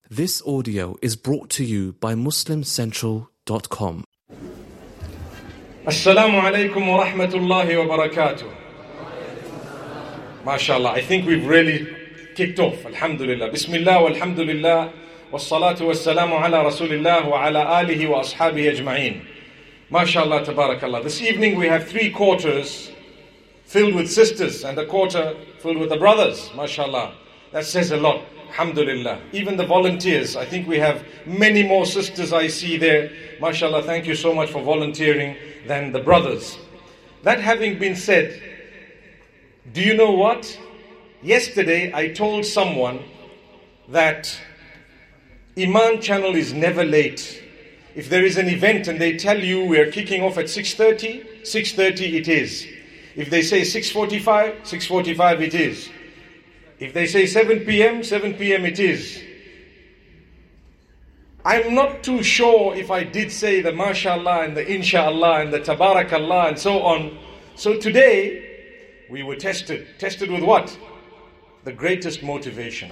This audio is brought to you by MuslimCentral.com. Assalamu alaikum wa rahmatullahi wa barakatuh. MashaAllah, I think we've really kicked off. Alhamdulillah. Bismillah walhamdulillah. Wassalatu wassalamu ala rasulillah wa ala alihi wa ashabihi ajma'een. MashaAllah, tabarakallah. This evening we have 3 quarters filled with sisters and a quarter filled with the brothers. MashaAllah. That says a lot. Alhamdulillah. Even the volunteers, I think we have many more sisters I see there. MashaAllah, thank you so much for volunteering than the brothers. That having been said, do you know what? Yesterday I told someone that Iman channel is never late. If there is an event and they tell you we are kicking off at 6:30, 6:30 it is. If they say 6:45, 6:45 it is. If they say 7 p.m., 7 p.m. it is. I'm not too sure if I did say the mashallah and the inshallah and the tabarakallah and so on. So today, we were tested. Tested with what? The greatest motivation.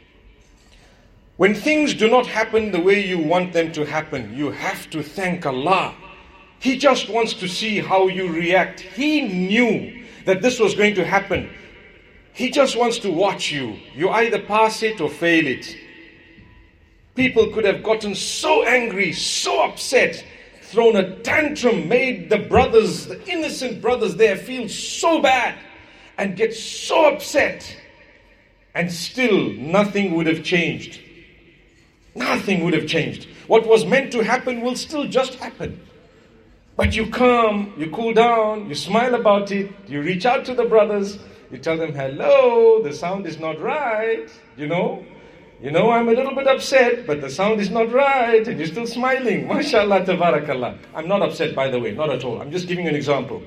When things do not happen the way you want them to happen, you have to thank Allah. He just wants to see how you react. He knew that this was going to happen. He just wants to watch you. You either pass it or fail it. People could have gotten so angry, so upset, thrown a tantrum, made the brothers, the innocent brothers there feel so bad and get so upset. And still nothing would have changed. Nothing would have changed. What was meant to happen will still just happen. But you calm, you cool down, you smile about it, you reach out to the brothers, you tell them, hello, the sound is not right, you know I'm a little bit upset, but the sound is not right, and you're still smiling. MashaAllah, tabarakallah. I'm not upset, by the way, not at all. I'm just giving you an example.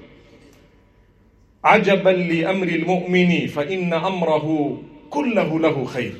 عَجَبًا لِأَمْرِ الْمُؤْمِنِ فَإِنَّ أَمْرَهُ كُلَّهُ لَهُ خَيْرٌ.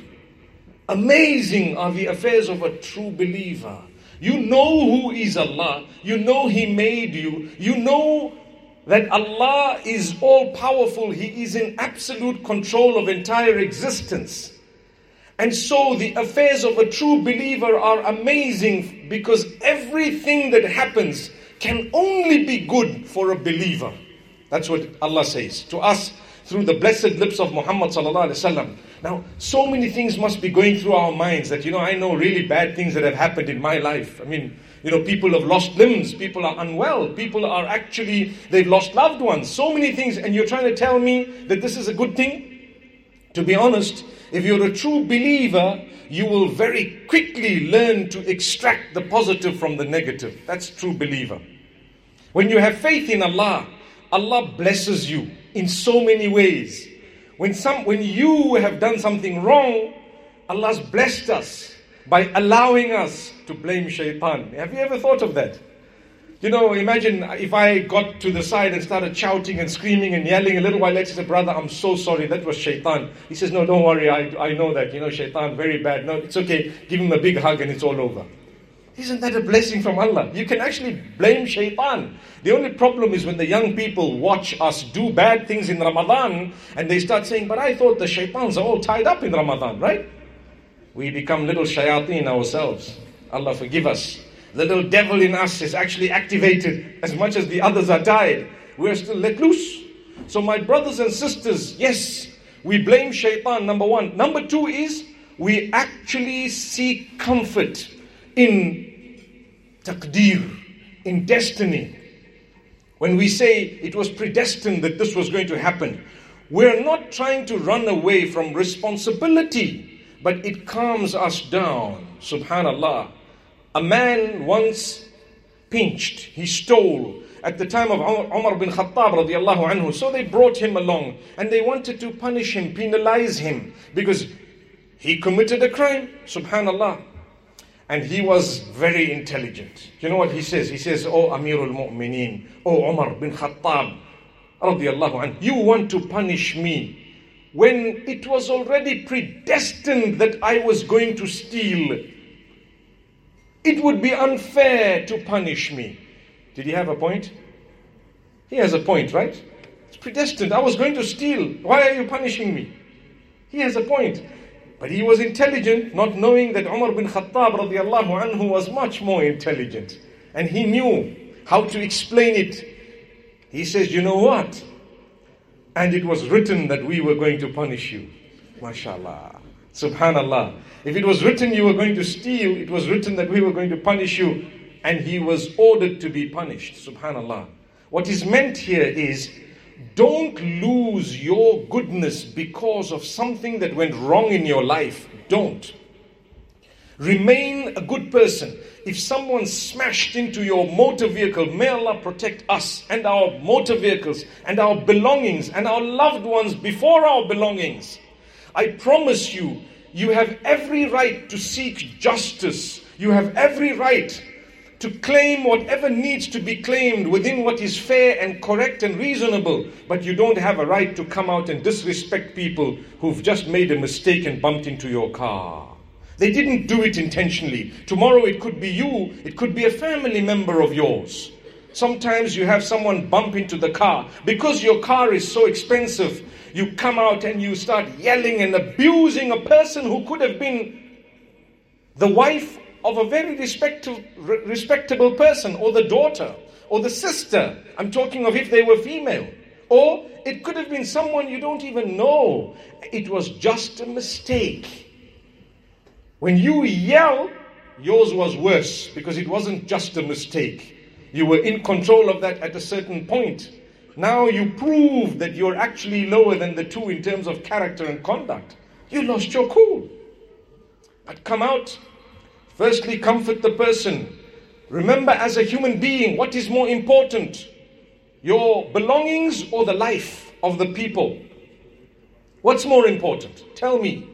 Amazing are the affairs of a true believer. You know who is Allah. You know He made you. You know that Allah is all-powerful. He is in absolute control of entire existence. And so the affairs of a true believer are amazing because everything that happens can only be good for a believer. That's what Allah says to us through the blessed lips of Muhammad sallallahu alaihi wasallam. Now, so many things must be going through our minds that, I know really bad things that have happened in my life. I mean, people have lost limbs, people are unwell, people are they've lost loved ones, so many things, and you're trying to tell me that this is a good thing? To be honest, if you're a true believer, you will very quickly learn to extract the positive from the negative. That's true believer. When you have faith in Allah, Allah blesses you in so many ways. When you have done something wrong, Allah's blessed us by allowing us to blame shaitan. Have you ever thought of that? Imagine if I got to the side and started shouting and screaming and yelling a little while later, I said, brother, I'm so sorry, that was shaitan. He says, no, don't worry, I know that, shaitan, very bad. No, it's okay, give him a big hug and it's all over. Isn't that a blessing from Allah? You can actually blame shaitan. The only problem is when the young people watch us do bad things in Ramadan and they start saying, but I thought the shaitans are all tied up in Ramadan, right? We become little shayateen ourselves. Allah forgive us. The little devil in us is actually activated as much as the others are tied. We're still let loose. So my brothers and sisters, yes, we blame shaitan, number 1. Number 2 is we actually seek comfort in taqdeer, in destiny. When we say it was predestined that this was going to happen, we're not trying to run away from responsibility, but it calms us down. Subhanallah. A man once pinched, he stole at the time of Umar bin Khattab radiallahu anhu. So they brought him along and they wanted to punish him, penalize him because he committed a crime. Subhanallah. And he was very intelligent. You know what he says? He says, "Oh Amirul Mu'mineen, oh Umar bin Khattab radiallahu anhu, you want to punish me when it was already predestined that I was going to steal. It would be unfair to punish me." Did he have a point? He has a point, right? It's predestined. I was going to steal. Why are you punishing me? He has a point. But he was intelligent, not knowing that Umar bin Khattab radiallahu anhu was much more intelligent. And he knew how to explain it. He says, you know what? And it was written that we were going to punish you. MashaAllah. Subhanallah. If it was written you were going to steal, it was written that we were going to punish you. And he was ordered to be punished. Subhanallah. What is meant here is, don't lose your goodness because of something that went wrong in your life. Don't. Remain a good person. If someone smashed into your motor vehicle, may Allah protect us and our motor vehicles and our belongings and our loved ones before our belongings. I promise you, you have every right to seek justice. You have every right to claim whatever needs to be claimed within what is fair and correct and reasonable. But you don't have a right to come out and disrespect people who've just made a mistake and bumped into your car. They didn't do it intentionally. Tomorrow it could be you, it could be a family member of yours. Sometimes you have someone bump into the car. Because your car is so expensive, you come out and you start yelling and abusing a person who could have been the wife of a very respectable person, or the daughter, or the sister. I'm talking of if they were female. Or it could have been someone you don't even know. It was just a mistake. When you yell, yours was worse because it wasn't just a mistake. You were in control of that at a certain point. Now you prove that you're actually lower than the two in terms of character and conduct. You lost your cool. But come out. Firstly, comfort the person. Remember, as a human being, what is more important? Your belongings or the life of the people? What's more important? Tell me.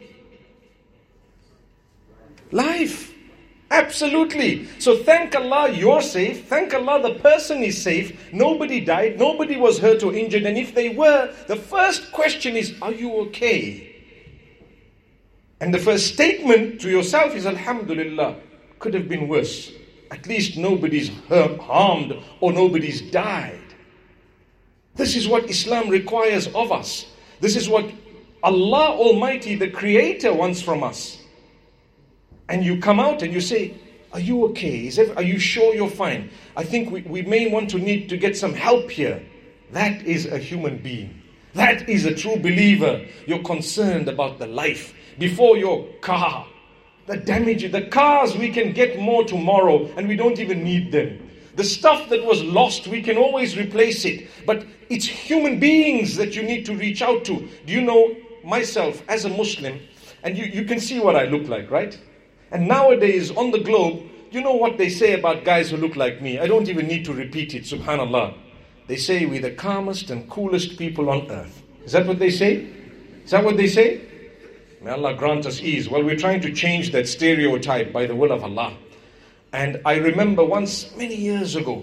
Life. Absolutely. So thank Allah you're safe. Thank Allah the person is safe. Nobody died. Nobody was hurt or injured. And if they were, the first question is, are you okay? And the first statement to yourself is, Alhamdulillah. Could have been worse. At least nobody's harmed or nobody's died. This is what Islam requires of us. This is what Allah Almighty, the Creator, wants from us. And you come out and you say, are you okay? Are you sure you're fine? I think we may need to get some help here. That is a human being. That is a true believer. You're concerned about the life. Before your car, the damage, the cars, we can get more tomorrow and we don't even need them. The stuff that was lost, we can always replace it. But it's human beings that you need to reach out to. Do you know, myself as a Muslim, and you can see what I look like, right? And nowadays on the globe, you know what they say about guys who look like me? I don't even need to repeat it, subhanallah. They say we're the calmest and coolest people on earth. Is that what they say? Is that what they say? May Allah grant us ease. Well, we're trying to change that stereotype by the will of Allah. And I remember once, many years ago,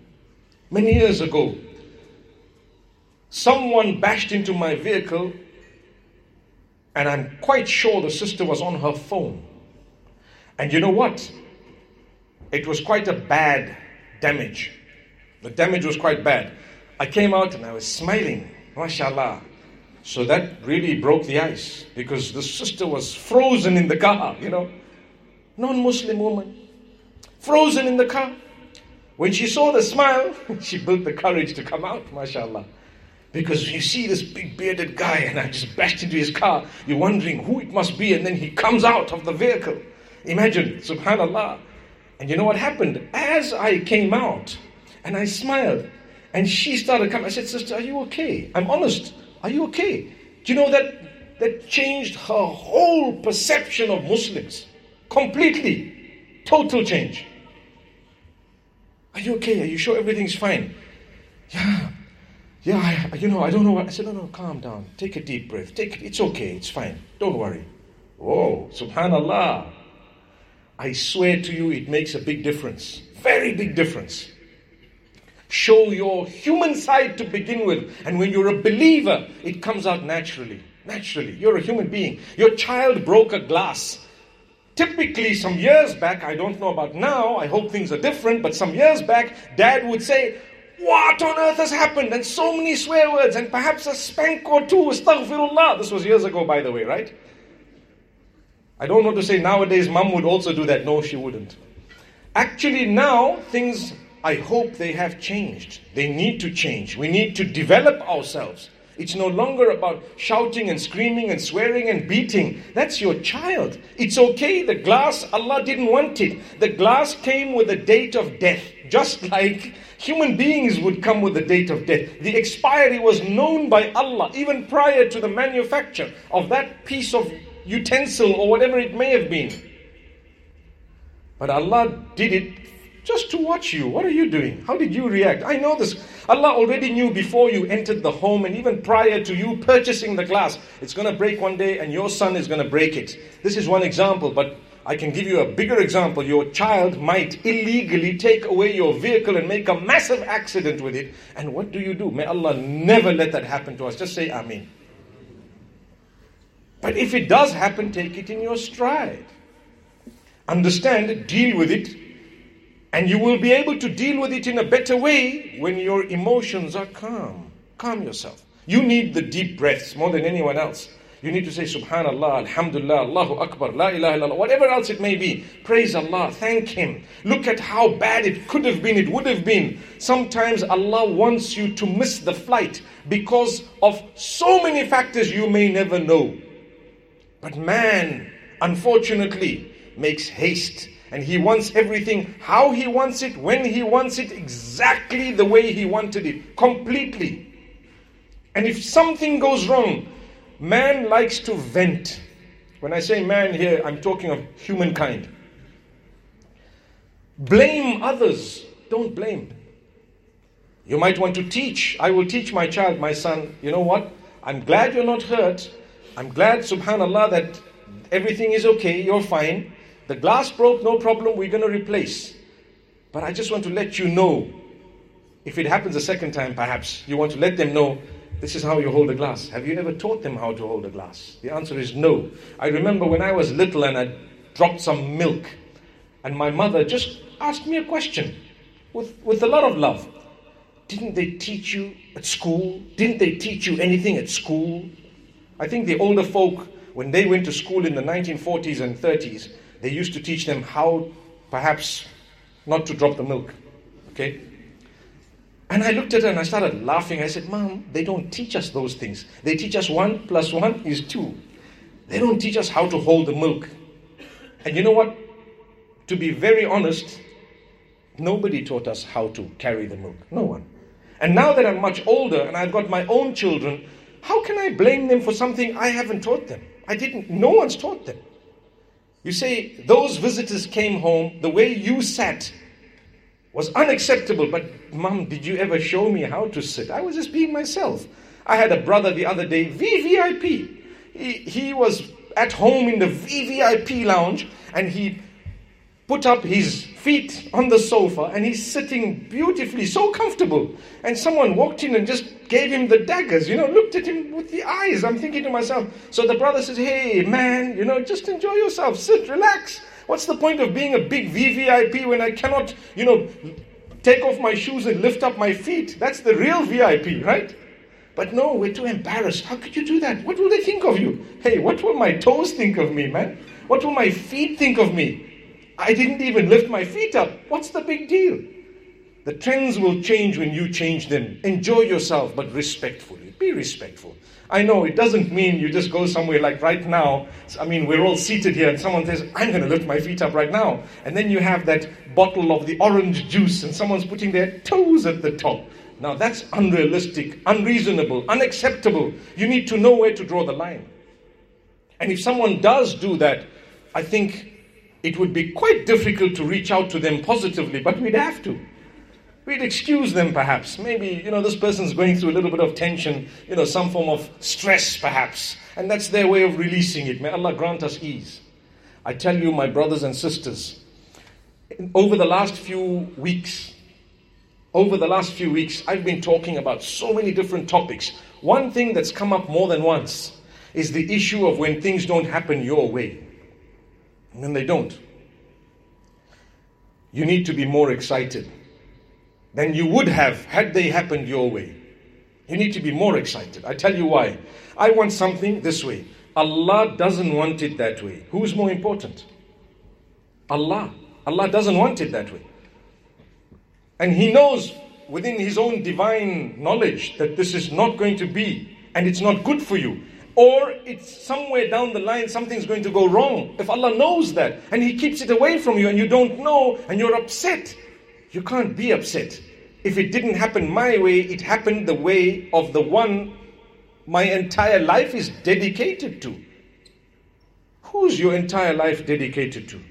someone bashed into my vehicle, and I'm quite sure the sister was on her phone. And you know what? It was quite a bad damage. The damage was quite bad. I came out and I was smiling, mashallah. So that really broke the ice, because the sister was frozen in the car, non-Muslim woman, frozen in the car. When she saw the smile, she built the courage to come out, mashallah. Because you see this big bearded guy and I just bashed into his car, you're wondering who it must be, and then he comes out of the vehicle. Imagine, subhanallah. And you know what happened? As I came out and I smiled and she started coming, I said, sister, are you okay? I'm honest. Are you okay? Do you know that changed her whole perception of Muslims? Completely. Total change. Are you okay? Are you sure everything's fine? Yeah, I don't know what. I said, no, calm down. Take a deep breath. It's okay, it's fine. Don't worry. Oh, subhanallah. I swear to you, it makes a big difference. Very big difference. Show your human side to begin with. And when you're a believer, it comes out naturally. Naturally. You're a human being. Your child broke a glass. Typically, some years back, I don't know about now, I hope things are different, but some years back, Dad would say, what on earth has happened? And so many swear words, and perhaps a spank or two, astaghfirullah. This was years ago, by the way, right? I don't want to say nowadays mom would also do that. No, she wouldn't. Actually now things, I hope they have changed. They need to change. We need to develop ourselves. It's no longer about shouting and screaming and swearing and beating. That's your child. It's okay. The glass, Allah didn't want it. The glass came with a date of death. Just like human beings would come with the date of death. The expiry was known by Allah even prior to the manufacture of that piece of utensil or whatever it may have been. But Allah did it just to watch you. What are you doing? How did you react? I know this. Allah already knew before you entered the home and even prior to you purchasing the glass. It's going to break one day and your son is going to break it. This is one example, but I can give you a bigger example. Your child might illegally take away your vehicle and make a massive accident with it. And what do? May Allah never let that happen to us. Just say Ameen. But if it does happen, take it in your stride. Understand it, deal with it. And you will be able to deal with it in a better way when your emotions are calm. Calm yourself. You need the deep breaths more than anyone else. You need to say Subhanallah, Alhamdulillah, Allahu Akbar, La ilaha illallah, whatever else it may be. Praise Allah, thank Him. Look at how bad it could have been, it would have been. Sometimes Allah wants you to miss the flight because of so many factors you may never know. But man, unfortunately, makes haste. And he wants everything how he wants it, when he wants it, exactly the way he wanted it, completely. And if something goes wrong, man likes to vent. When I say man here, I'm talking of humankind. Blame others, don't blame. You might want to teach. I will teach my child, my son, you know what? I'm glad you're not hurt. I'm glad, subhanallah, that everything is okay, you're fine. The glass broke, no problem, we're going to replace. But I just want to let you know, if it happens a second time perhaps, you want to let them know, this is how you hold a glass. Have you ever taught them how to hold a glass? The answer is no. I remember when I was little and I dropped some milk, and my mother just asked me a question with a lot of love. Didn't they teach you at school? Didn't they teach you anything at school? I think the older folk, when they went to school in the 1940s and 30s, they used to teach them how, perhaps, not to drop the milk. Okay? And I looked at her and I started laughing. I said, Mom, they don't teach us those things. They teach us 1 + 1 is 2. They don't teach us how to hold the milk. And you know what? To be very honest, nobody taught us how to carry the milk. No one. And now that I'm much older and I've got my own children, how can I blame them for something I haven't taught them? No one's taught them. You say, those visitors came home, the way you sat was unacceptable. But Mom, did you ever show me how to sit? I was just being myself. I had a brother the other day, VVIP. He was at home in the VVIP lounge and he put up his feet on the sofa and he's sitting beautifully, so comfortable. And someone walked in and just gave him the daggers, looked at him with the eyes. I'm thinking to myself, so the brother says, hey man, just enjoy yourself, sit, relax. What's the point of being a big VVIP when I cannot, take off my shoes and lift up my feet? That's the real VIP, right? But no, we're too embarrassed. How could you do that? What will they think of you? Hey, what will my toes think of me, man? What will my feet think of me? I didn't even lift my feet up. What's the big deal? The trends will change when you change them. Enjoy yourself, but respectfully. Be respectful. I know it doesn't mean you just go somewhere like right now. We're all seated here and someone says, I'm going to lift my feet up right now. And then you have that bottle of the orange juice and someone's putting their toes at the top. Now that's unrealistic, unreasonable, unacceptable. You need to know where to draw the line. And if someone does do that, I think it would be quite difficult to reach out to them positively, but we'd have to. We'd excuse them perhaps. Maybe, this person's going through a little bit of tension, some form of stress perhaps. And that's their way of releasing it. May Allah grant us ease. I tell you, my brothers and sisters, over the last few weeks, I've been talking about so many different topics. One thing that's come up more than once is the issue of when things don't happen your way. And then they don't. You need to be more excited than you would have had they happened your way. You need to be more excited. I tell you why. I want something this way. Allah doesn't want it that way. Who's more important? Allah. Allah doesn't want it that way. And He knows within His own divine knowledge that this is not going to be, and it's not good for you. Or it's somewhere down the line, something's going to go wrong. If Allah knows that, and He keeps it away from you, and you don't know, and you're upset, you can't be upset. If it didn't happen my way, it happened the way of the one my entire life is dedicated to. Who's your entire life dedicated to?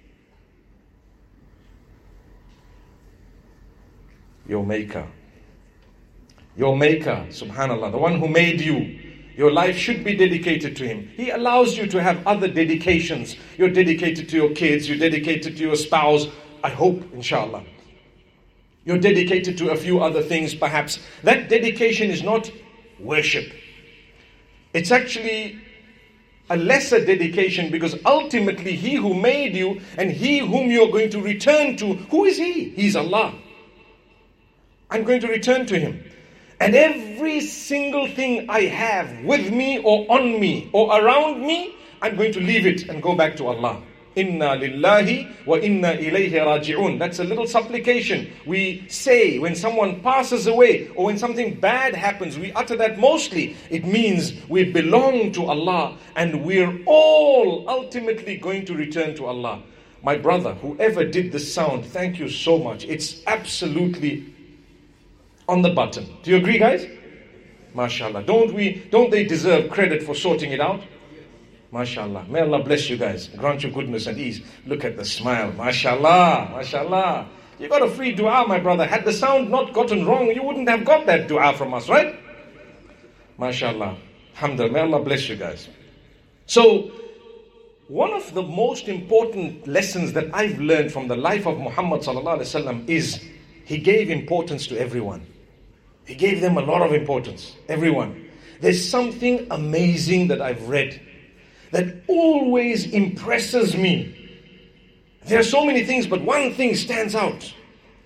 Your Maker. Your Maker, subhanallah, the one who made you. Your life should be dedicated to Him. He allows you to have other dedications. You're dedicated to your kids, you're dedicated to your spouse, I hope, inshallah. You're dedicated to a few other things perhaps. That dedication is not worship. It's actually a lesser dedication, because ultimately He who made you and He whom you're going to return to, who is He? He's Allah. I'm going to return to Him. And every single thing I have with me or on me or around me, I'm going to leave it and go back to Allah. Inna lillahi wa inna ilayhi raji'un. That's a little supplication we say when someone passes away or when something bad happens. We utter that mostly. It means we belong to Allah and we're all ultimately going to return to Allah. My brother, whoever did this sound, thank you so much. It's absolutely on the button. Do you agree, guys? MashaAllah. Don't they deserve credit for sorting it out? MashaAllah. May Allah bless you guys. Grant you goodness and ease. Look at the smile. MashaAllah. MashaAllah. You got a free dua, my brother. Had the sound not gotten wrong, you wouldn't have got that dua from us, right? MashaAllah. Alhamdulillah. May Allah bless you guys. So, one of the most important lessons that I've learned from the life of Muhammad sallallahu alaihi wasallam is he gave importance to everyone. He gave them a lot of importance. Everyone. There's something amazing that I've read that always impresses me. There are so many things, but one thing stands out.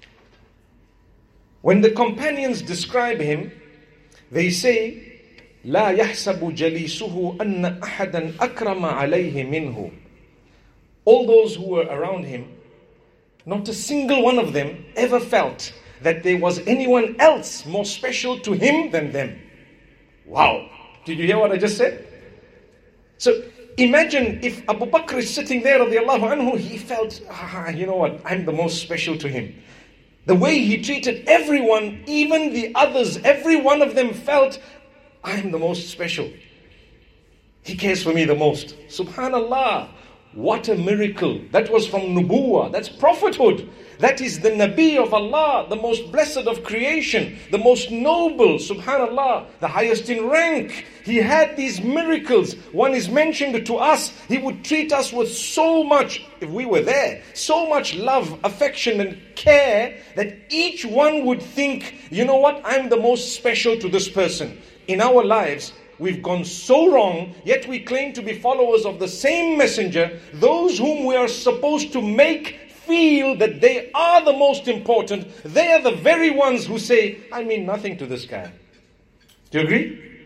When the companions describe him, they say, لا يحسب جليسه أن أحدا أكرم عليه منه. All those who were around him, not a single one of them ever felt that there was anyone else more special to him than them. Wow. Did you hear what I just said? So imagine if Abu Bakr is sitting there, radiallahu anhu, he felt, you know what, I'm the most special to him. The way he treated everyone, even the others, every one of them felt, I'm the most special. He cares for me the most. Subhanallah. What a miracle. That was from Nubuwah. That's prophethood. That is the Nabi of Allah, the most blessed of creation, the most noble, subhanallah, the highest in rank. He had these miracles. One is mentioned to us. He would treat us with so much, if we were there, so much love, affection and care that each one would think, you know what, I'm the most special to this person. In our lives, we've gone so wrong, yet we claim to be followers of the same messenger, those whom we are supposed to make feel that they are the most important. They are the very ones who say, I mean nothing to this guy. Do you agree?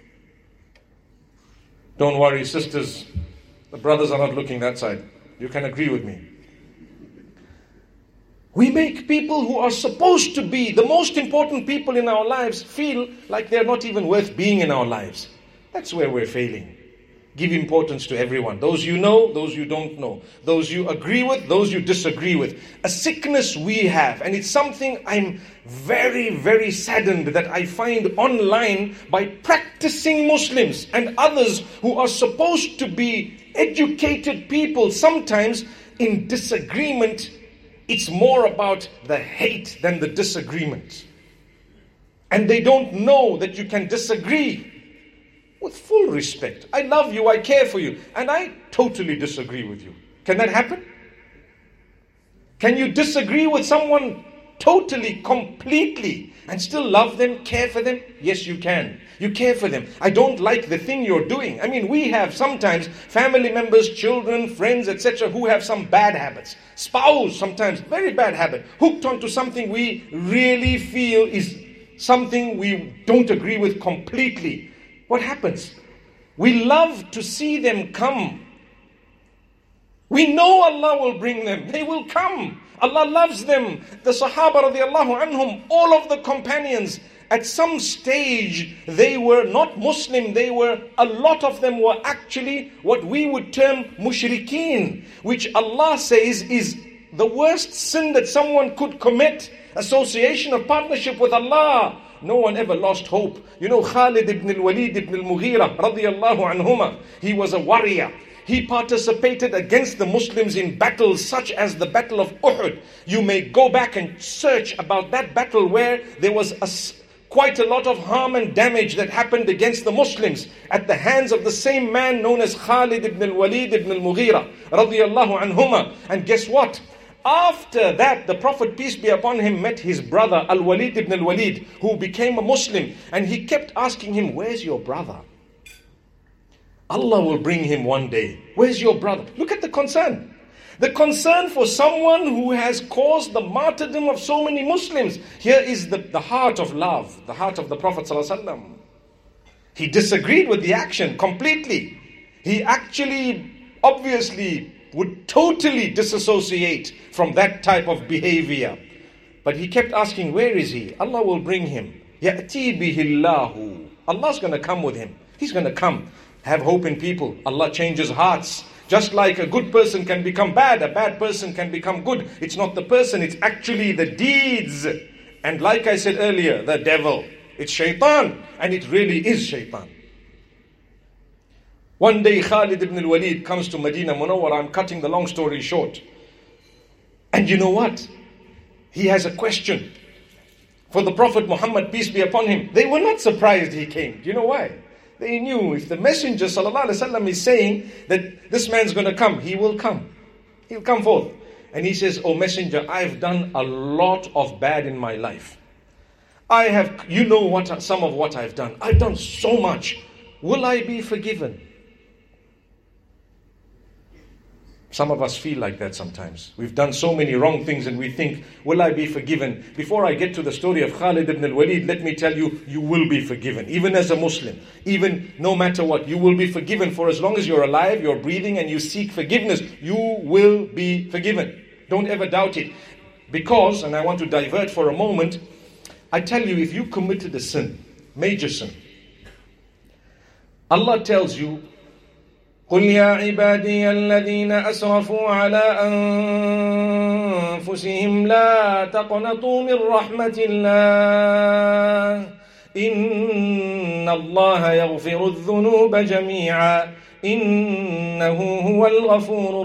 Don't worry, sisters. The brothers are not looking that side. You can agree with me. We make people who are supposed to be the most important people in our lives feel like they're not even worth being in our lives. That's where we're failing. Give importance to everyone. Those you know, those you don't know. Those you agree with, those you disagree with. A sickness we have, and it's something I'm very, very saddened that I find online by practicing Muslims and others who are supposed to be educated people. Sometimes in disagreement, it's more about the hate than the disagreement. And they don't know that you can disagree with full respect. I love you, I care for you, and I totally disagree with you. Can that happen? Can you disagree with someone totally, completely, and still love them, care for them? Yes, you can. You care for them. I don't like the thing you're doing. I mean, we have sometimes family members, children, friends, etc., who have some bad habits. Spouse, sometimes, very bad habit. Hooked onto something we really feel is something we don't agree with completely. What happens? We love to see them come. We know Allah will bring them. They will come. Allah loves them. The Sahaba radiallahu anhum, all of the companions, at some stage they were not Muslim. A lot of them were actually what we would term mushrikeen, which Allah says is the worst sin that someone could commit. Association of partnership with Allah. No one ever lost hope. You know, Khalid ibn al-Walid ibn al-Mughira radiyallahu anhuma, he was a warrior. He participated against the Muslims in battles such as the Battle of Uhud. You may go back and search about that battle where there was quite a lot of harm and damage that happened against the Muslims at the hands of the same man known as Khalid ibn al-Walid ibn al-Mughira radiyallahu anhuma. And guess what? After that, the Prophet, peace be upon him, met his brother Al-Walid ibn al-Walid, who became a Muslim. And he kept asking him, where's your brother? Allah will bring him one day. Where's your brother? Look at the concern. The concern for someone who has caused the martyrdom of so many Muslims. Here is the heart of love, the heart of the Prophet ﷺ. He disagreed with the action completely. He actually, obviously, would totally disassociate from that type of behavior. But he kept asking, where is he? Allah will bring him. يَأْتِي بِهِ اللَّهُ. Allah's going to come with him. He's going to come. Have hope in people. Allah changes hearts. Just like a good person can become bad, a bad person can become good. It's not the person, it's actually the deeds. And like I said earlier, the devil. It's shaitan. And it really is shaitan. One day Khalid ibn al-Walid comes to Medina Munawwara. I'm cutting the long story short. And you know what? He has a question for the Prophet Muhammad, peace be upon him. They were not surprised he came. Do you know why? They knew if the Messenger ﷺ is saying that this man's going to come, he will come. He'll come forth. And he says, oh Messenger, I've done a lot of bad in my life. You know some of what I've done. I've done so much. Will I be forgiven? Some of us feel like that sometimes. We've done so many wrong things and we think, will I be forgiven? Before I get to the story of Khalid ibn al-Walid, let me tell you, you will be forgiven. Even as a Muslim, even no matter what, you will be forgiven. For as long as you're alive, you're breathing and you seek forgiveness, you will be forgiven. Don't ever doubt it. Because, and I want to divert for a moment, I tell you, if you committed a sin, major sin, Allah tells you, قل يا عبادي الذين أسرفوا على أنفسهم لا تقنطوا من رحمة الله إن الله يغفر الذنوب جميعا إنه هو الغفور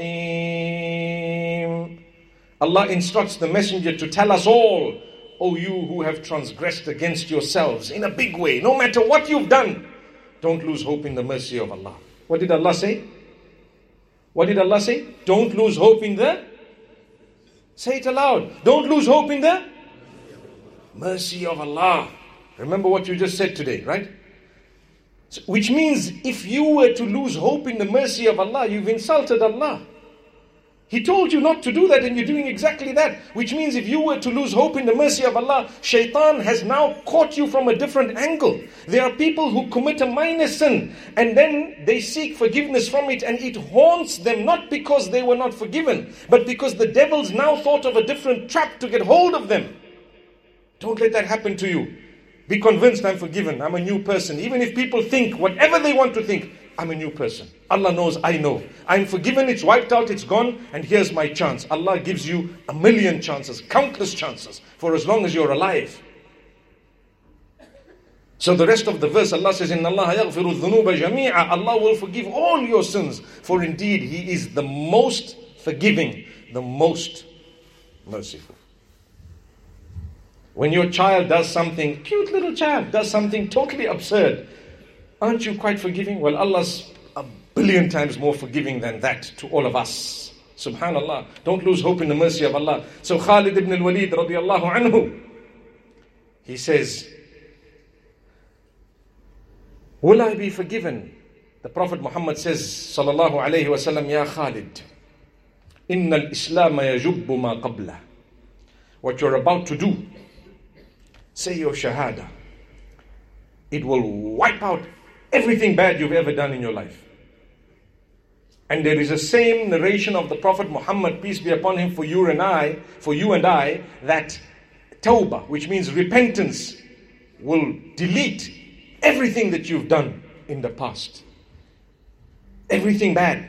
الرحيم. Allah instructs the messenger to tell us all, O you who have transgressed against yourselves in a big way, no matter what you've done, don't lose hope in the mercy of Allah. What did Allah say? What did Allah say? Don't lose hope in the... Say it aloud. Don't lose hope in the mercy of Allah. Remember what you just said today, right? So, which means if you were to lose hope in the mercy of Allah, you've insulted Allah. He told you not to do that and you're doing exactly that. Which means if you were to lose hope in the mercy of Allah, shaitan has now caught you from a different angle. There are people who commit a minor sin and then they seek forgiveness from it and it haunts them, not because they were not forgiven, but because the devil's now thought of a different trap to get hold of them. Don't let that happen to you. Be convinced I'm forgiven, I'm a new person. Even if people think whatever they want to think, I'm a new person. Allah knows, I know. I'm forgiven, it's wiped out, it's gone, and here's my chance. Allah gives you 1,000,000 chances, countless chances, for as long as you're alive. So the rest of the verse, Allah says, إِنَّ اللَّهَ يَغْفِرُ الذُّنُوبَ جَمِيعًا. Allah will forgive all your sins, for indeed He is the most forgiving, the most merciful. When your child does something, cute little child does something totally absurd, aren't you quite forgiving? Well, Allah's 1,000,000,000 times more forgiving than that to all of us. Subhanallah. Don't lose hope in the mercy of Allah. So Khalid ibn al-Walid radiyallahu anhu, he says, will I be forgiven? The Prophet Muhammad says, sallallahu alayhi wa sallam, Ya Khalid, inna al-Islam yajubbu ma qabla. What you're about to do, say your shahada. It will wipe out Everything bad you've ever done in your life. And there is a same narration of the Prophet Muhammad, peace be upon him, for you and I, that tawbah, which means repentance, will delete everything that you've done in the past. Everything bad.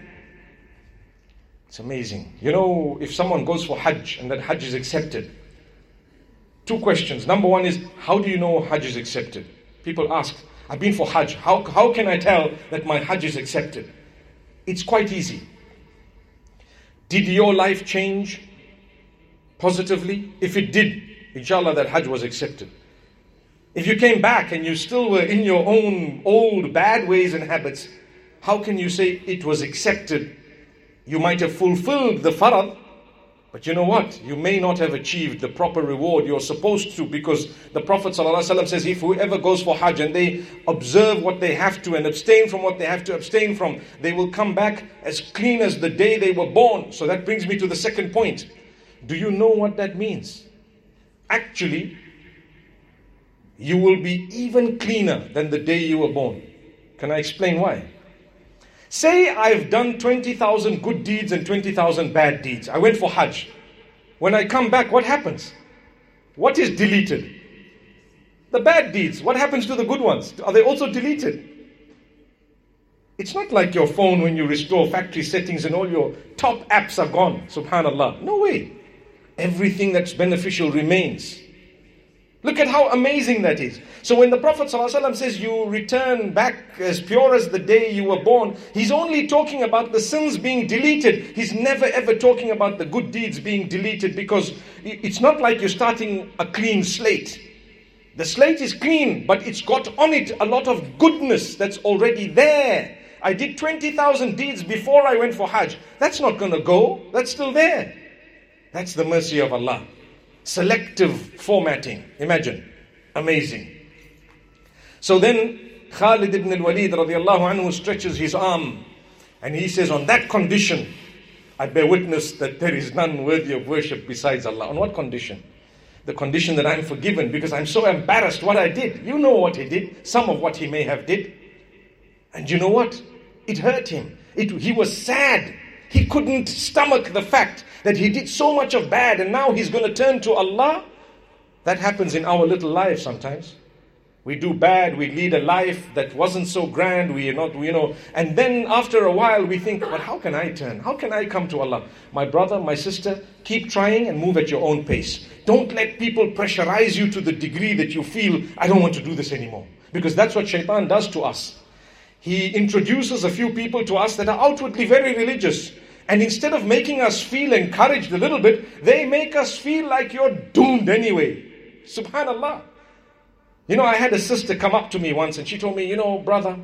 It's amazing. You know, if someone goes for Hajj and that Hajj is accepted, 2 questions. Number 1 is, how do you know Hajj is accepted? People ask, I've been for Hajj. How can I tell that my Hajj is accepted? It's quite easy. Did your life change positively? If it did, inshallah, that Hajj was accepted. If you came back and you still were in your own old bad ways and habits, how can you say it was accepted? You might have fulfilled the farad, but you know what? You may not have achieved the proper reward you're supposed to, because the Prophet ﷺ says, if whoever goes for Hajj and they observe what they have to and abstain from what they have to abstain from, they will come back as clean as the day they were born. So that brings me to the second point. Do you know what that means? Actually, you will be even cleaner than the day you were born. Can I explain why? Say I've done 20,000 good deeds and 20,000 bad deeds. I went for Hajj. When I come back, what happens? What is deleted? The bad deeds. What happens to the good ones? Are they also deleted? It's not like your phone when you restore factory settings and all your top apps are gone. Subhanallah. No way. Everything that's beneficial remains. Look at how amazing that is. So when the Prophet ﷺ says you return back as pure as the day you were born, he's only talking about the sins being deleted. He's never ever talking about the good deeds being deleted, because it's not like you're starting a clean slate. The slate is clean, but it's got on it a lot of goodness that's already there. I did 20,000 deeds before I went for Hajj. That's not going to go. That's still there. That's the mercy of Allah. Selective formatting. Imagine. Amazing. So then Khalid ibn al-Walid radiallahu anhu stretches his arm and he says, on that condition, I bear witness that there is none worthy of worship besides Allah. On what condition? The condition that I'm forgiven, because I'm so embarrassed what I did. You know what he did. Some of what he may have did. And you know what? It hurt him. He was sad. He couldn't stomach the fact that he did so much of bad and now he's going to turn to Allah. That happens in our little lives sometimes. We do bad, we lead a life that wasn't so grand, we are not, and then after a while we think, but how can I turn? How can I come to Allah? My brother, my sister, keep trying and move at your own pace. Don't let people pressurize you to the degree that you feel, I don't want to do this anymore. Because that's what shaitan does to us. He introduces a few people to us that are outwardly very religious. And instead of making us feel encouraged a little bit, they make us feel like you're doomed anyway. Subhanallah. I had a sister come up to me once and she told me, brother,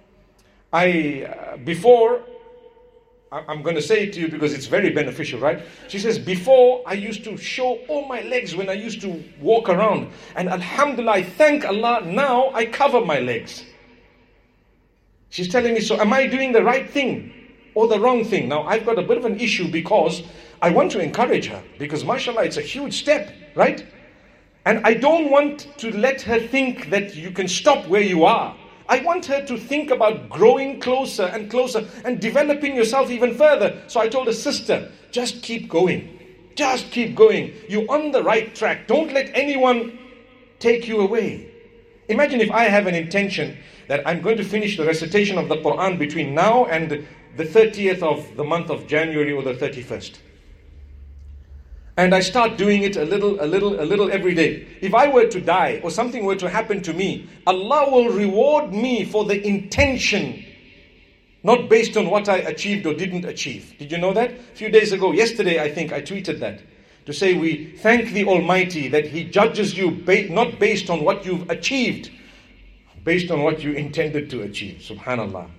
I'm going to say it to you because it's very beneficial, right? She says, before I used to show all my legs when I used to walk around. And alhamdulillah, I thank Allah, now I cover my legs. She's telling me, so am I doing the right thing or the wrong thing? Now, I've got a bit of an issue because I want to encourage her. Because mashallah, it's a huge step, right? And I don't want to let her think that you can stop where you are. I want her to think about growing closer and closer and developing yourself even further. So I told her, sister, just keep going. Just keep going. You're on the right track. Don't let anyone take you away. Imagine if I have an intention that I'm going to finish the recitation of the Quran between now and the 30th of the month of January or the 31st. And I start doing it a little every day. If I were to die or something were to happen to me, Allah will reward me for the intention, not based on what I achieved or didn't achieve. Did you know that? A few days ago, yesterday I think, I tweeted that. To say we thank the Almighty that He judges you not based on what you've achieved, based on what you intended to achieve. Subhanallah.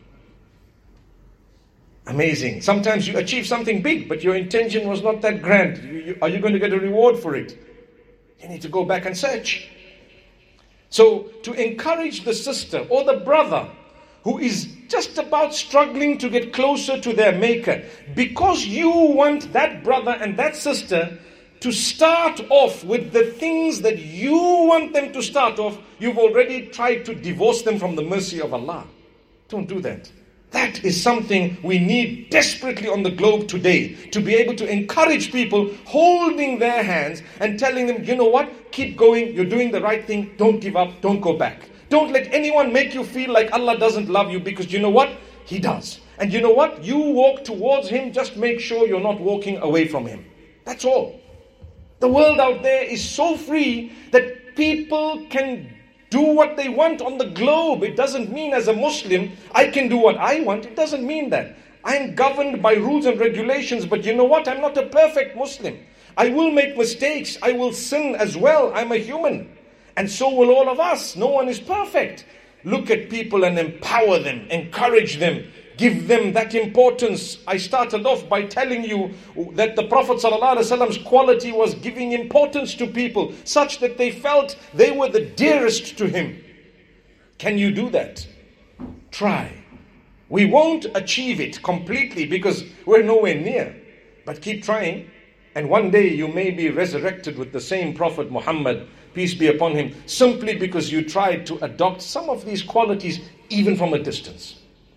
Amazing. Sometimes you achieve something big, but your intention was not that grand. Are you going to get a reward for it? You need to go back and search. So, to encourage the sister or the brother who is just about struggling to get closer to their Maker, because you want that brother and that sister to start off with the things that you want them to start off, you've already tried to divorce them from the mercy of Allah. Don't do that. That is something we need desperately on the globe today, to be able to encourage people, holding their hands and telling them, you know what, keep going, you're doing the right thing, don't give up, don't go back. Don't let anyone make you feel like Allah doesn't love you, because you know what, He does. And you know what, you walk towards Him, just make sure you're not walking away from Him. That's all. The world out there is so free that people can do what they want on the globe. It doesn't mean as a Muslim, I can do what I want. It doesn't mean that. I'm governed by rules and regulations, but you know what? I'm not a perfect Muslim. I will make mistakes. I will sin as well. I'm a human. And so will all of us. No one is perfect. Look at people and empower them, encourage them, give them that importance. I started off by telling you that the Prophet ﷺ's quality was giving importance to people, such that they felt they were the dearest to him. Can you do that? Try. We won't achieve it completely because we're nowhere near. But keep trying. And one day you may be resurrected with the same Prophet Muhammad, peace be upon him, simply because you tried to adopt some of these qualities even from a distance.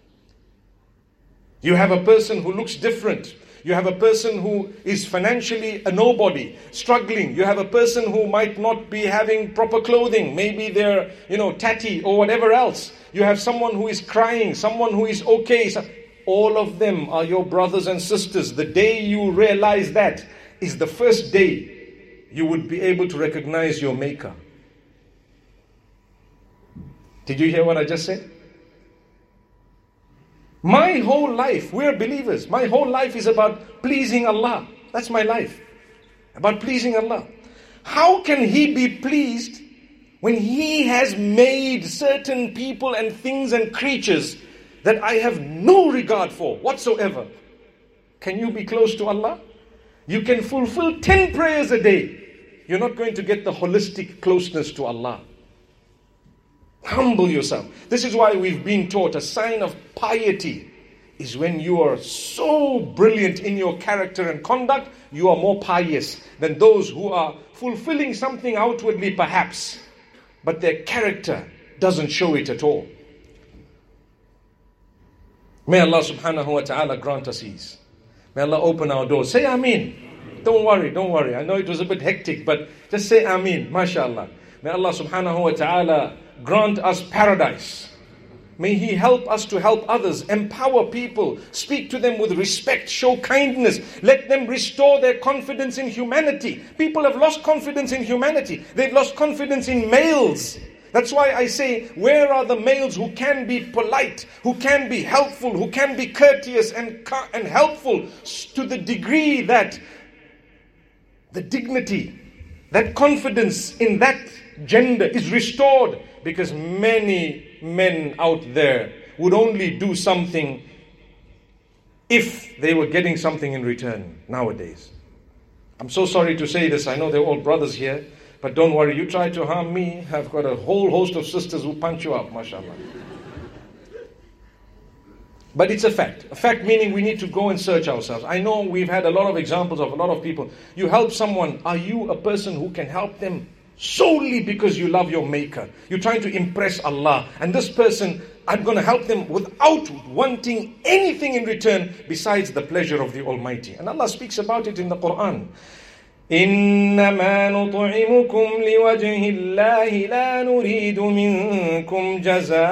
You have a person who looks different. You have a person who is financially a nobody, struggling. You have a person who might not be having proper clothing. Maybe they're, tatty or whatever else. You have someone who is crying, someone who is okay. All of them are your brothers and sisters. The day you realize that is the first day you would be able to recognize your Maker. Did you hear what I just said? My whole life, we're believers. My whole life is about pleasing Allah. That's my life. About pleasing Allah. How can He be pleased when He has made certain people and things and creatures that I have no regard for whatsoever? Can you be close to Allah? You can fulfill 10 prayers a day. You're not going to get the holistic closeness to Allah. Humble yourself. This is why we've been taught a sign of piety is when you are so brilliant in your character and conduct, you are more pious than those who are fulfilling something outwardly perhaps, but their character doesn't show it at all. May Allah subhanahu wa ta'ala grant us ease. May Allah open our doors. Say Ameen. Don't worry. I know it was a bit hectic, but just say Ameen. MashaAllah. May Allah subhanahu wa ta'ala grant us paradise. May He help us to help others, empower people, speak to them with respect, show kindness, let them restore their confidence in humanity. People have lost confidence in humanity. They've lost confidence in males. That's why I say, where are the males who can be polite, who can be helpful, who can be courteous and helpful to the degree that the dignity, that confidence in that gender is restored? Because many men out there would only do something if they were getting something in return nowadays. I'm so sorry to say this. I know they're all brothers here. But don't worry, you try to harm me, I've got a whole host of sisters who punch you up, mashallah. But it's a fact. A fact meaning we need to go and search ourselves. I know we've had a lot of examples of a lot of people. You help someone, are you a person who can help them solely because you love your Maker? You're trying to impress Allah. And this person, I'm going to help them without wanting anything in return besides the pleasure of the Almighty. And Allah speaks about it in the Quran. إنما نطعمكم لوجه الله لا نريد منكم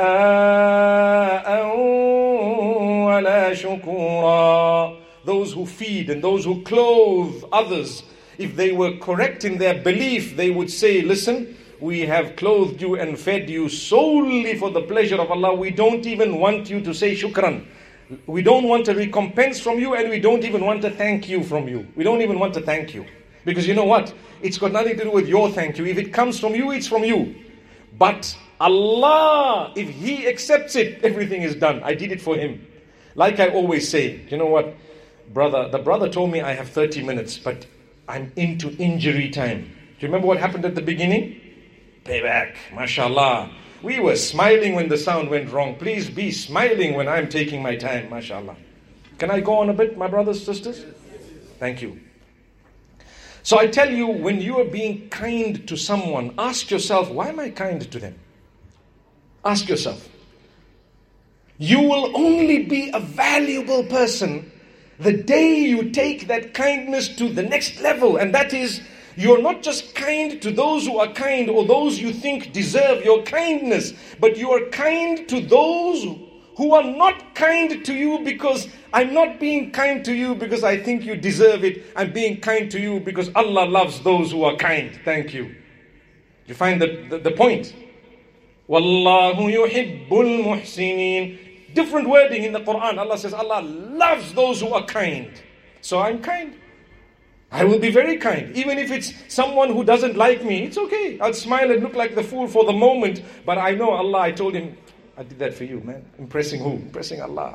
جزاء ولا شكورا. Those who feed and those who clothe others, if they were correct in their belief, they would say, listen, we have clothed you and fed you solely for the pleasure of Allah. We don't even want you to say shukran. We don't want a recompense from you, and we don't even want a thank you from you. We don't even want to thank you. Because you know what? It's got nothing to do with your thank you. If it comes from you, it's from you. But Allah, if He accepts it, everything is done. I did it for Him. Like I always say, you know what, brother? The brother told me I have 30 minutes, but I'm into injury time. Do you remember what happened at the beginning? Payback, mashallah. We were smiling when the sound went wrong. Please be smiling when I'm taking my time, mashallah. Can I go on a bit, my brothers, sisters? Thank you. So I tell you, when you are being kind to someone, ask yourself, why am I kind to them? Ask yourself. You will only be a valuable person the day you take that kindness to the next level. And that is, you're not just kind to those who are kind or those you think deserve your kindness, but you are kind to those who are not kind to you, because I'm not being kind to you because I think you deserve it. I'm being kind to you because Allah loves those who are kind. Thank you. You find the point? Wallahu yuhibbul muhsinin. Different wording in the Quran. Allah says Allah loves those who are kind. So I'm kind. I will be very kind. Even if it's someone who doesn't like me, it's okay. I'll smile and look like the fool for the moment. But I know Allah, I told him, I did that for you, man. Impressing who? Impressing Allah.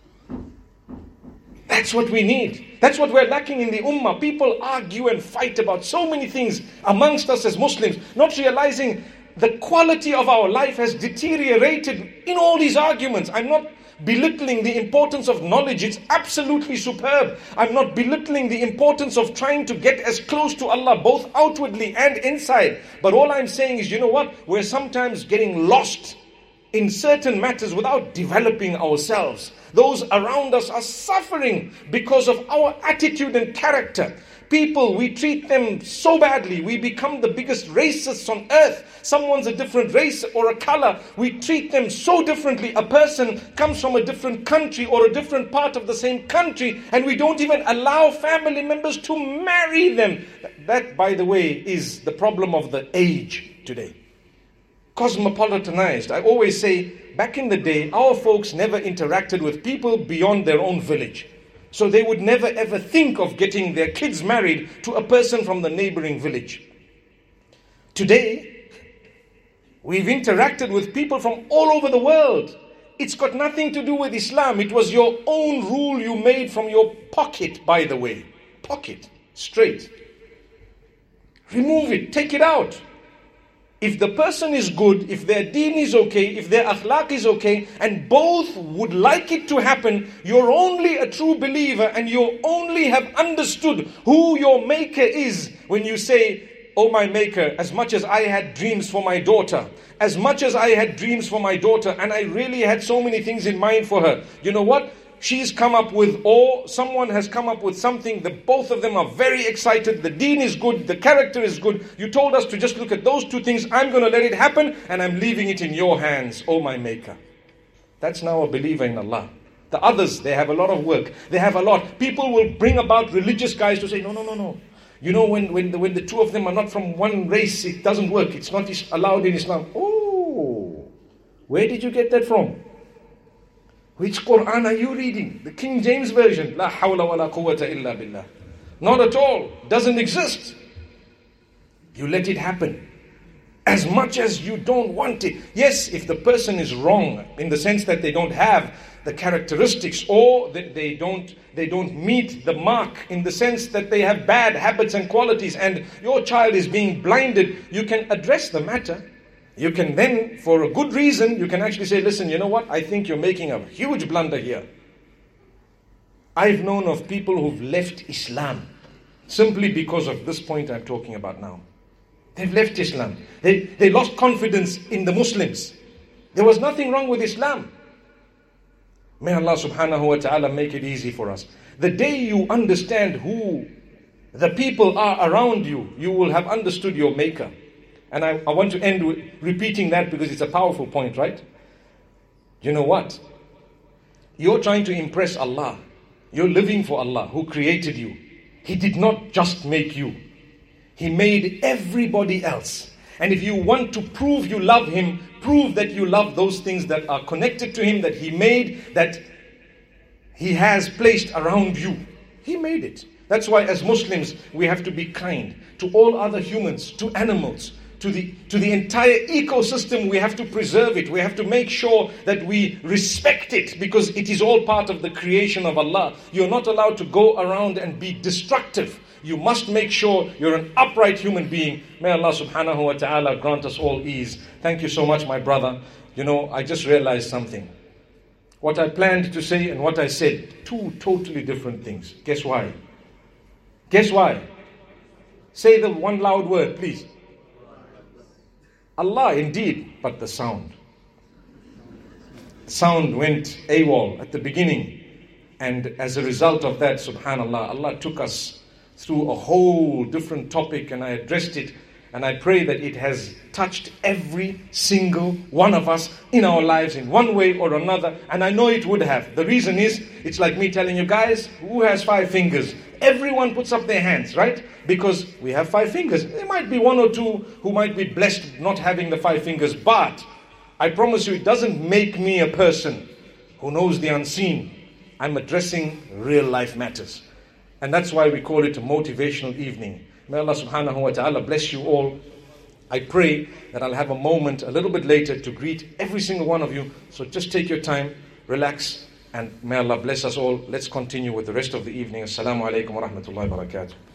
That's what we need. That's what we're lacking in the ummah. People argue and fight about so many things amongst us as Muslims, not realizing the quality of our life has deteriorated in all these arguments. I'm not belittling the importance of knowledge. It's absolutely superb. I'm not belittling the importance of trying to get as close to Allah, both outwardly and inside. But all I'm saying is, you know what? We're sometimes getting lost in certain matters without developing ourselves. Those around us are suffering because of our attitude and character. People, we treat them so badly. We become the biggest racists on earth. Someone's a different race or a color, we treat them so differently. A person comes from a different country or a different part of the same country, and we don't even allow family members to marry them. That, by the way, is the problem of the age today. Cosmopolitanized. I always say, back in the day, our folks never interacted with people beyond their own village. So they would never ever think of getting their kids married to a person from the neighboring village. Today, we've interacted with people from all over the world. It's got nothing to do with Islam. It was your own rule you made from your pocket, by the way. Pocket. Straight. Remove it. Take it out. If the person is good, if their deen is okay, if their akhlaq is okay, and both would like it to happen, you're only a true believer and you only have understood who your maker is when you say, oh my maker, as much as I had dreams for my daughter, as much as I had dreams for my daughter, and I really had so many things in mind for her, you know what? She's come up with, or someone has come up with something that both of them are very excited. The deen is good, the character is good. You told us to just look at those two things. I'm going to let it happen and I'm leaving it in your hands, oh my maker. That's now a believer in Allah. The others, they have a lot of work. They have a lot. People will bring about religious guys to say, no. You know, when the two of them are not from one race, it doesn't work. It's not allowed in Islam. Oh, where did you get that from? Which Quran are you reading? The King James Version. La hawla wa la quwwata illa billah. Not at all. Doesn't exist. You let it happen. As much as you don't want it. Yes, if the person is wrong, in the sense that they don't have the characteristics, or that they don't meet the mark, in the sense that they have bad habits and qualities, and your child is being blinded, you can address the matter. You can then, for a good reason, you can actually say, listen, you know what? I think you're making a huge blunder here. I've known of people who've left Islam simply because of this point I'm talking about now. They've left Islam. They lost confidence in the Muslims. There was nothing wrong with Islam. May Allah subhanahu wa ta'ala make it easy for us. The day you understand who the people are around you, you will have understood your maker. And I want to end with repeating that because it's a powerful point, right? You know what? You're trying to impress Allah. You're living for Allah who created you. He did not just make you. He made everybody else. And if you want to prove you love Him, prove that you love those things that are connected to Him, that He made, that He has placed around you. He made it. That's why as Muslims, we have to be kind to all other humans, to animals, to the entire ecosystem. We have to preserve it. We have to make sure that we respect it, because it is all part of the creation of Allah. You're not allowed to go around and be destructive. You must make sure you're an upright human being. May Allah subhanahu wa ta'ala grant us all ease. Thank you so much, my brother. You know, I just realized something. What I planned to say and what I said, two totally different things. Guess why? Guess why? Say the one loud word, please. Allah, indeed, but the sound. sound went AWOL at the beginning. And as a result of that, subhanAllah, Allah took us through a whole different topic, and I addressed it. And I pray that it has touched every single one of us in our lives in one way or another. And I know it would have. The reason is, it's like me telling you guys, who has 5 fingers? Everyone puts up their hands, right? Because we have 5 fingers. There might be 1 or 2 who might be blessed not having the 5 fingers. But I promise you, it doesn't make me a person who knows the unseen. I'm addressing real life matters. And that's why we call it a motivational evening. May Allah subhanahu wa ta'ala bless you all. I pray that I'll have a moment a little bit later to greet every single one of you. So just take your time, relax, and may Allah bless us all. Let's continue with the rest of the evening. Assalamu alaikum wa rahmatullahi wa barakatuh.